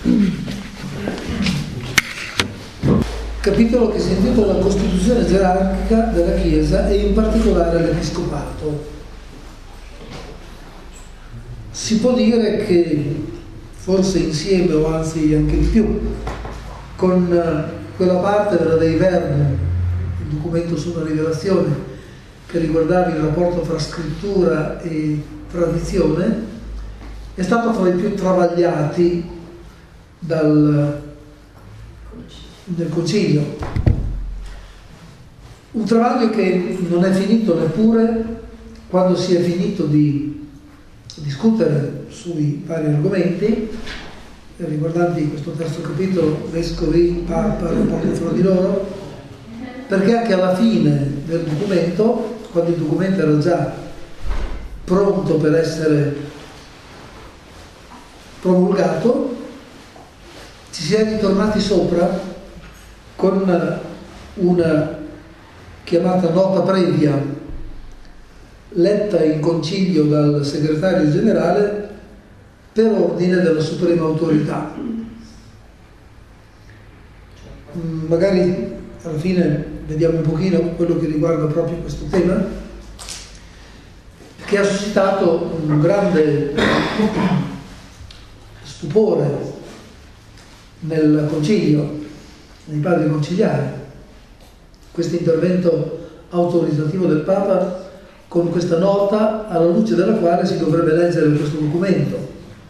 Capitolo che si intitola La Costituzione gerarchica della Chiesa e in particolare l'Episcopato. Si può dire che forse insieme, o anzi anche di più, con quella parte della Dei Verbum, il documento sulla rivelazione, che riguardava il rapporto fra scrittura e tradizione, è stato fra i più travagliati del Concilio. Un travaglio che non è finito neppure quando si è finito di discutere sui vari argomenti riguardanti questo terzo capitolo, vescovi, papa, rapporto fra di loro, perché anche alla fine del documento, quando il documento era già pronto per essere promulgato, ci si è ritornati sopra con una chiamata nota previa letta in concilio dal segretario generale per ordine della suprema autorità. Magari alla fine vediamo un pochino quello che riguarda proprio questo tema, che ha suscitato un grande stupore nel concilio, nei padri conciliari, questo intervento autoritativo del Papa con questa nota alla luce della quale si dovrebbe leggere questo documento.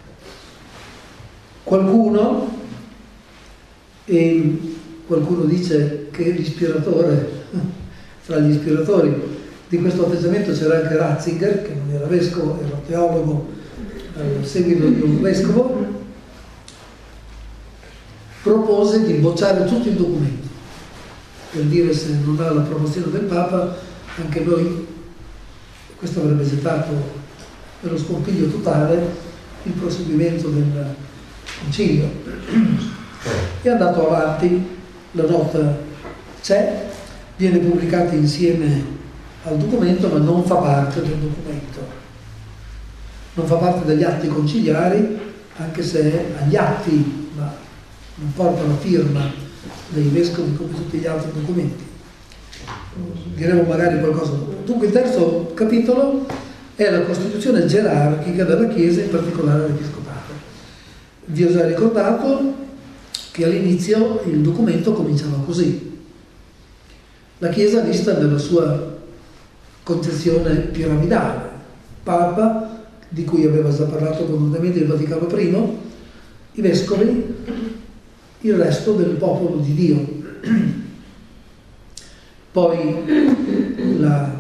Qualcuno dice che l'ispiratore, tra gli ispiratori di questo atteggiamento c'era anche Ratzinger, che non era vescovo, era teologo al seguito di un vescovo, propose di bocciare tutto il documento, per dire se non ha l'approvazione del Papa, anche noi, questo avrebbe gettato nello scompiglio totale il proseguimento del concilio. È andato avanti, la nota c'è, viene pubblicata insieme al documento, ma non fa parte del documento, non fa parte degli atti conciliari, anche se è agli atti, ma non porta la firma dei vescovi come tutti gli altri documenti. Diremo magari qualcosa dopo. Dunque il terzo capitolo è la costituzione gerarchica della Chiesa, in particolare l'Episcopato. Vi ho già ricordato che all'inizio il documento cominciava così: la Chiesa vista nella sua concezione piramidale, Papa, di cui aveva già parlato abbondantemente il Vaticano I, i vescovi, il resto del popolo di Dio. Poi la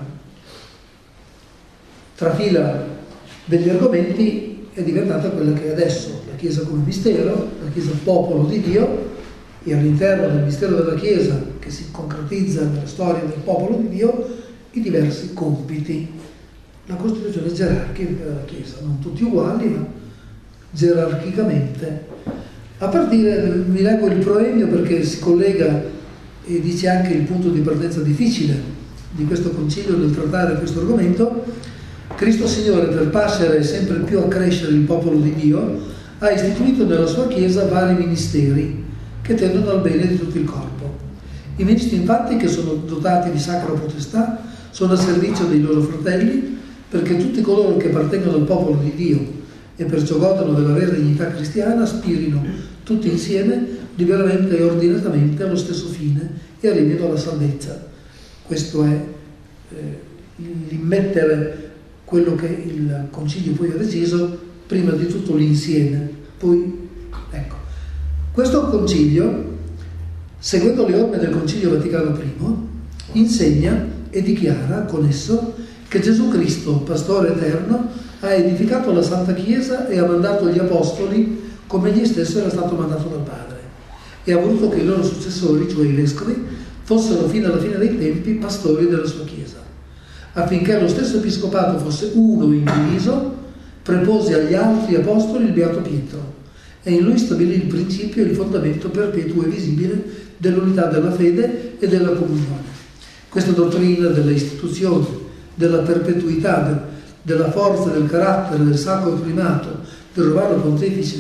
trafila degli argomenti è diventata quella che è adesso: la Chiesa come mistero, la Chiesa popolo di Dio, e all'interno del mistero della Chiesa, che si concretizza nella storia del popolo di Dio, i diversi compiti, la costituzione gerarchica della Chiesa, non tutti uguali, ma gerarchicamente. A partire, vi leggo il proemio perché si collega e dice anche il punto di partenza difficile di questo concilio nel trattare questo argomento. Cristo Signore, per pascere sempre più a crescere il popolo di Dio, ha istituito nella sua Chiesa vari ministeri che tendono al bene di tutto il corpo. I ministri infatti, che sono dotati di sacra potestà, sono a servizio dei loro fratelli, perché tutti coloro che appartengono al popolo di Dio e perciò godono della vera dignità cristiana aspirino tutti insieme, liberamente e ordinatamente, allo stesso fine e arrivino alla salvezza. Questo è l'immettere quello che il Concilio poi ha deciso, prima di tutto l'insieme. Poi, ecco, questo Concilio, seguendo le orme del Concilio Vaticano I, insegna e dichiara con esso che Gesù Cristo, Pastore eterno, ha edificato la Santa Chiesa e ha mandato gli Apostoli come egli stesso era stato mandato dal Padre, e ha voluto che i loro successori, cioè i vescovi, fossero fino alla fine dei tempi pastori della sua Chiesa. Affinché lo stesso Episcopato fosse uno indiviso, prepose agli altri Apostoli il Beato Pietro, e in lui stabilì il principio e il fondamento perpetuo e visibile dell'unità della fede e della comunione. Questa dottrina della istituzione, della perpetuità, della forza del carattere, del sacro primato, del Romano Pontefice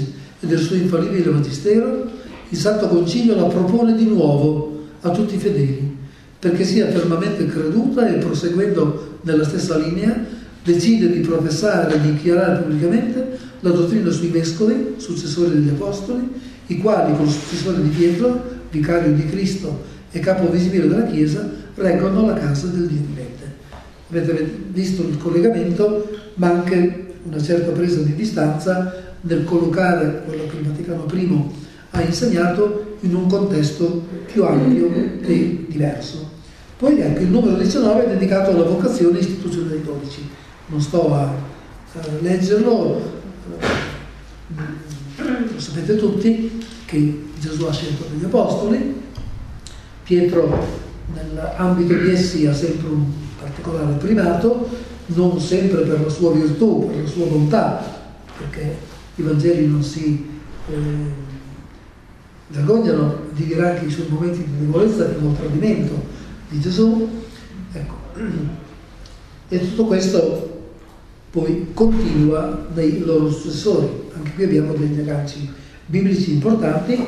e del suo infallibile magistero, il Santo Concilio la propone di nuovo a tutti i fedeli, perché sia fermamente creduta e, proseguendo nella stessa linea, decide di professare e di dichiarare pubblicamente la dottrina sui vescovi, successori degli apostoli, i quali, con il successore di Pietro, vicario di Cristo e capo visibile della Chiesa, reggono la casa del Dio vivente. Avete visto il collegamento, ma anche una certa presa di distanza nel collocare quello che il Vaticano I ha insegnato in un contesto più ampio e diverso. Poi anche il numero 19 è dedicato alla vocazione e istituzione dei 12. Non sto a leggerlo, lo sapete tutti che Gesù ha scelto degli apostoli, Pietro nell'ambito di essi ha sempre un particolare primato, non sempre per la sua virtù, per la sua bontà, perché i Vangeli non si vergognano di dire anche i suoi momenti di debolezza fino al tradimento di Gesù. Ecco. E tutto questo poi continua nei loro successori. Anche qui abbiamo degli agganci biblici importanti.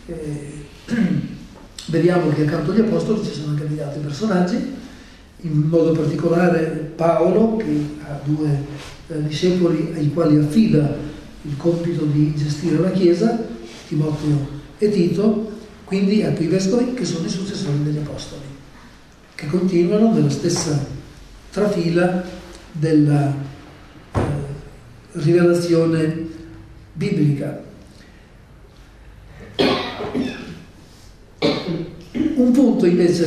Vediamo che accanto agli apostoli ci sono anche degli altri personaggi, in modo particolare Paolo, che ha due discepoli ai quali affida il compito di gestire la Chiesa, Timoteo e Tito. Quindi ecco i vescovi che sono i successori degli apostoli, che continuano nella stessa trafila della rivelazione biblica. Un punto invece